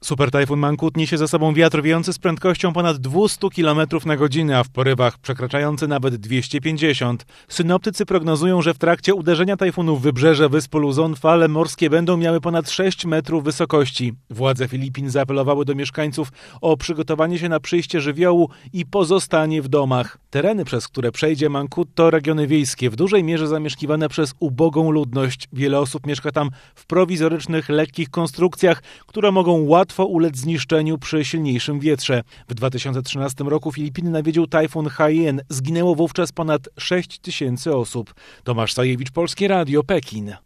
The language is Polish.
Supertajfun Mangkhut niesie za sobą wiatr wiejący z prędkością ponad 200 km na godzinę, a w porywach przekraczający nawet 250. Synoptycy prognozują, że w trakcie uderzenia tajfunu w wybrzeże wysp Luzon fale morskie będą miały ponad 6 metrów wysokości. Władze Filipin zaapelowały do mieszkańców o przygotowanie się na przyjście żywiołu i pozostanie w domach. Tereny, przez które przejdzie Mangkhut, to regiony wiejskie, w dużej mierze zamieszkiwane przez ubogą ludność. Wiele osób mieszka tam w prowizorycznych, lekkich konstrukcjach, które mogą łatwo ulec zniszczeniu przy silniejszym wietrze. W 2013 roku Filipiny nawiedził tajfun Haiyan. Zginęło wówczas ponad 6 000 osób. Tomasz Sajewicz, Polskie Radio, Pekin.